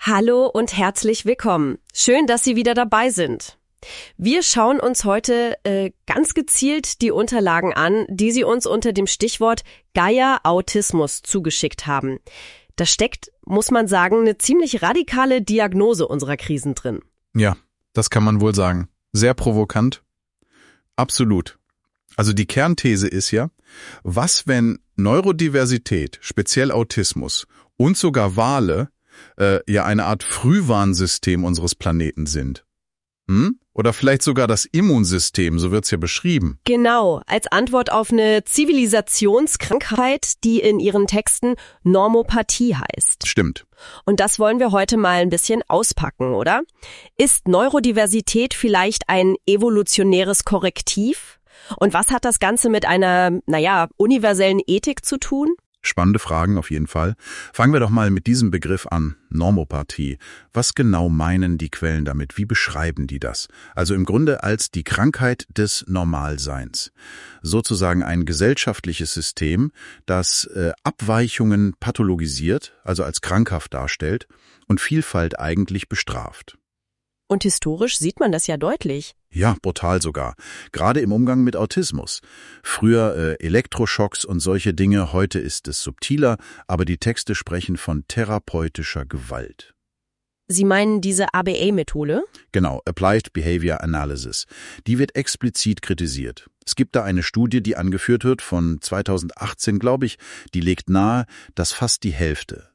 Hallo und herzlich willkommen. Schön, dass Sie wieder dabei sind. Wir schauen uns heute ganz gezielt die Unterlagen an, die Sie uns unter dem Stichwort Gaia-Autismus zugeschickt haben. Da steckt, muss man sagen, eine ziemlich radikale Diagnose unserer Krisen drin. Ja, das kann man wohl sagen. Sehr provokant. Absolut. Also die Kernthese ist ja, was wenn Neurodiversität, speziell Autismus und sogar Wale ja eine Art Frühwarnsystem unseres Planeten sind? Oder vielleicht sogar das Immunsystem, so wird's ja beschrieben. Genau, als Antwort auf eine Zivilisationskrankheit, die in Ihren Texten Normopathie heißt. Stimmt. Und das wollen wir heute mal ein bisschen auspacken, oder? Ist Neurodiversität vielleicht ein evolutionäres Korrektiv? Und was hat das Ganze mit einer, universellen Ethik zu tun? Spannende Fragen auf jeden Fall. Fangen wir doch mal mit diesem Begriff an, Normopathie. Was genau meinen die Quellen damit? Wie beschreiben die das? Also im Grunde als die Krankheit des Normalseins. Sozusagen ein gesellschaftliches System, das Abweichungen pathologisiert, also als krankhaft darstellt und Vielfalt eigentlich bestraft. Und historisch sieht man das ja deutlich. Ja, brutal sogar. Gerade im Umgang mit Autismus. Früher Elektroschocks und solche Dinge, heute ist es subtiler, aber die Texte sprechen von therapeutischer Gewalt. Sie meinen diese ABA-Methode? Genau, Applied Behavior Analysis. Die wird explizit kritisiert. Es gibt da eine Studie, die angeführt wird, von 2018, glaube ich, die legt nahe, dass fast die Hälfte,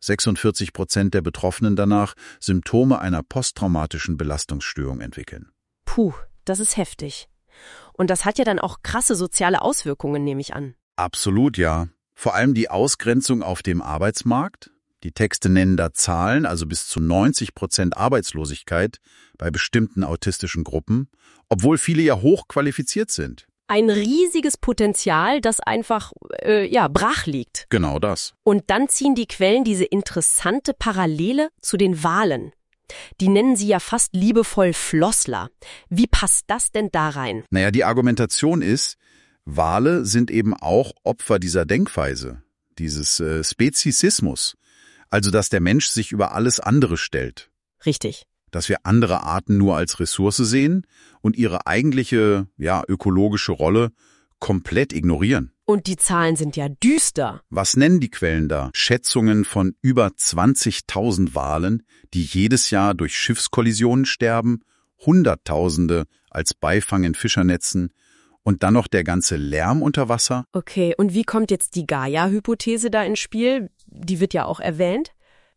46% der Betroffenen danach, Symptome einer posttraumatischen Belastungsstörung entwickeln. Puh, das ist heftig. Und das hat ja dann auch krasse soziale Auswirkungen, nehme ich an. Absolut, ja. Vor allem die Ausgrenzung auf dem Arbeitsmarkt. Die Texte nennen da Zahlen, also bis zu 90% Arbeitslosigkeit bei bestimmten autistischen Gruppen, obwohl viele ja hochqualifiziert sind. Ein riesiges Potenzial, das einfach, brach liegt. Genau das. Und dann ziehen die Quellen diese interessante Parallele zu den Walen. Die nennen sie ja fast liebevoll Flossler. Wie passt das denn da rein? Naja, die Argumentation ist, Wale sind eben auch Opfer dieser Denkweise, dieses Speziesismus. Also, dass der Mensch sich über alles andere stellt. Richtig. Dass wir andere Arten nur als Ressource sehen und ihre eigentliche, ökologische Rolle komplett ignorieren. Und die Zahlen sind ja düster. Was nennen die Quellen da? Schätzungen von über 20.000 Walen, die jedes Jahr durch Schiffskollisionen sterben, Hunderttausende als Beifang in Fischernetzen und dann noch der ganze Lärm unter Wasser. Okay, und wie kommt jetzt die Gaia-Hypothese da ins Spiel? Die wird ja auch erwähnt.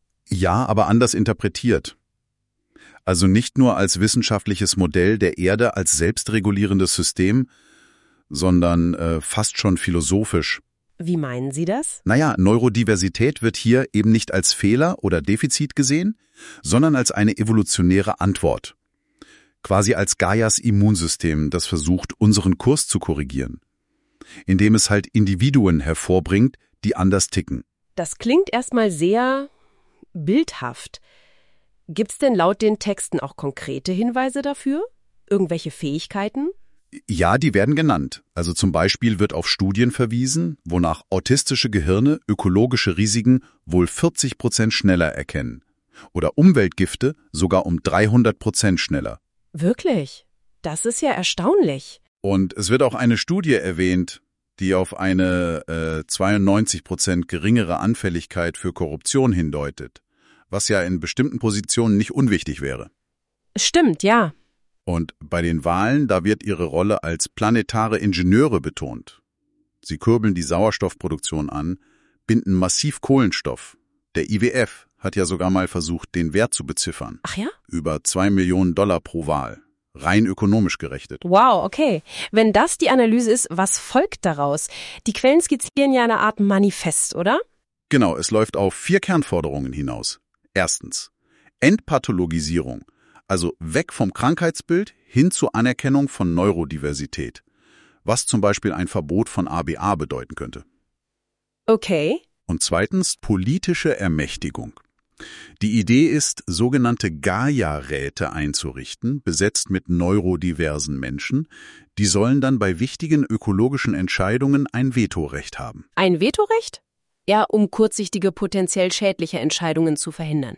Ja, aber anders interpretiert. Also nicht nur als wissenschaftliches Modell der Erde als selbstregulierendes System, sondern fast schon philosophisch. Wie meinen Sie das? Naja, Neurodiversität wird hier eben nicht als Fehler oder Defizit gesehen, sondern als eine evolutionäre Antwort. Quasi als Gaias Immunsystem, das versucht, unseren Kurs zu korrigieren. Indem es halt Individuen hervorbringt, die anders ticken. Das klingt erstmal sehr bildhaft. Gibt's denn laut den Texten auch konkrete Hinweise dafür? Irgendwelche Fähigkeiten? Ja, die werden genannt. Also zum Beispiel wird auf Studien verwiesen, wonach autistische Gehirne ökologische Risiken wohl 40% schneller erkennen. Oder Umweltgifte sogar um 300% schneller. Wirklich? Das ist ja erstaunlich. Und es wird auch eine Studie erwähnt, die auf eine 92% geringere Anfälligkeit für Korruption hindeutet, was ja in bestimmten Positionen nicht unwichtig wäre. Stimmt, ja. Und bei den Walen, da wird ihre Rolle als planetare Ingenieure betont. Sie kurbeln die Sauerstoffproduktion an, binden massiv Kohlenstoff. Der IWF hat ja sogar mal versucht, den Wert zu beziffern. Ach ja? Über $2 Millionen pro Wal. Rein ökonomisch gerechnet. Wow, okay. Wenn das die Analyse ist, was folgt daraus? Die Quellen skizzieren ja eine Art Manifest, oder? Genau, es läuft auf 4 Kernforderungen hinaus. Erstens, Entpathologisierung, also weg vom Krankheitsbild hin zur Anerkennung von Neurodiversität, was zum Beispiel ein Verbot von ABA bedeuten könnte. Okay. Und zweitens, politische Ermächtigung. Die Idee ist, sogenannte Gaia-Räte einzurichten, besetzt mit neurodiversen Menschen. Die sollen dann bei wichtigen ökologischen Entscheidungen ein Vetorecht haben. Ein Vetorecht? Ja, um kurzsichtige, potenziell schädliche Entscheidungen zu verhindern.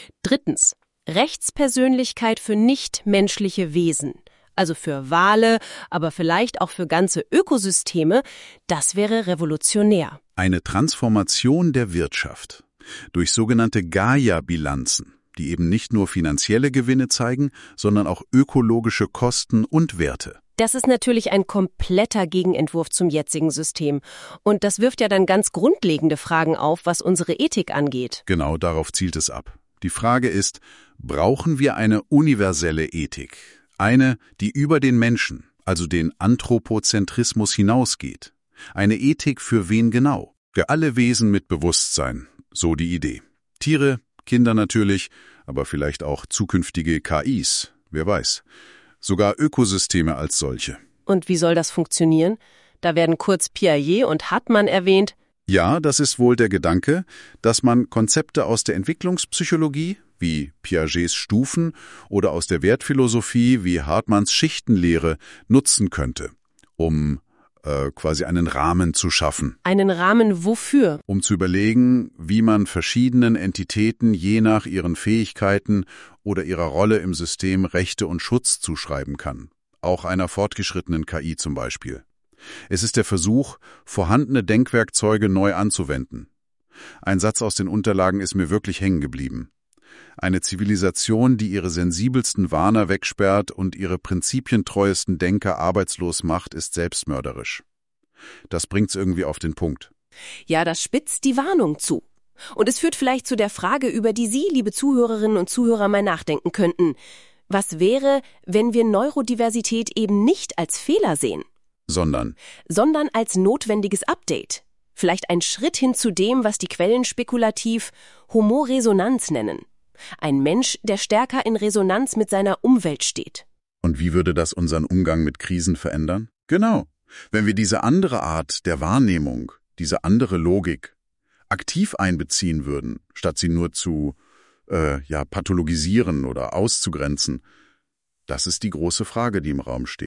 3. Rechtspersönlichkeit für nichtmenschliche Wesen. Also für Wale, aber vielleicht auch für ganze Ökosysteme. Das wäre revolutionär. Eine Transformation der Wirtschaft durch sogenannte Gaia-Bilanzen, die eben nicht nur finanzielle Gewinne zeigen, sondern auch ökologische Kosten und Werte. Das ist natürlich ein kompletter Gegenentwurf zum jetzigen System. Und das wirft ja dann ganz grundlegende Fragen auf, was unsere Ethik angeht. Genau darauf zielt es ab. Die Frage ist, brauchen wir eine universelle Ethik? Eine, die über den Menschen, also den Anthropozentrismus hinausgeht. Eine Ethik für wen genau? Für alle Wesen mit Bewusstsein, so die Idee. Tiere, Kinder natürlich, aber vielleicht auch zukünftige KIs, wer weiß. Sogar Ökosysteme als solche. Und wie soll das funktionieren? Da werden kurz Piaget und Hartmann erwähnt. Ja, das ist wohl der Gedanke, dass man Konzepte aus der Entwicklungspsychologie, wie Piagets Stufen, oder aus der Wertphilosophie, wie Hartmanns Schichtenlehre, nutzen könnte, um quasi einen Rahmen zu schaffen. Einen Rahmen wofür? Um zu überlegen, wie man verschiedenen Entitäten je nach ihren Fähigkeiten oder ihrer Rolle im System Rechte und Schutz zuschreiben kann. Auch einer fortgeschrittenen KI zum Beispiel. Es ist der Versuch, vorhandene Denkwerkzeuge neu anzuwenden. Ein Satz aus den Unterlagen ist mir wirklich hängen geblieben. Eine Zivilisation, die ihre sensibelsten Warner wegsperrt und ihre prinzipientreuesten Denker arbeitslos macht, ist selbstmörderisch. Das bringt's irgendwie auf den Punkt. Ja, das spitzt die Warnung zu. Und es führt vielleicht zu der Frage, über die Sie, liebe Zuhörerinnen und Zuhörer, mal nachdenken könnten. Was wäre, wenn wir Neurodiversität eben nicht als Fehler sehen? Sondern als notwendiges Update. Vielleicht ein Schritt hin zu dem, was die Quellen spekulativ Homoresonanz nennen. Ein Mensch, der stärker in Resonanz mit seiner Umwelt steht. Und wie würde das unseren Umgang mit Krisen verändern? Genau. Wenn wir diese andere Art der Wahrnehmung, diese andere Logik aktiv einbeziehen würden, statt sie nur zu pathologisieren oder auszugrenzen, das ist die große Frage, die im Raum steht.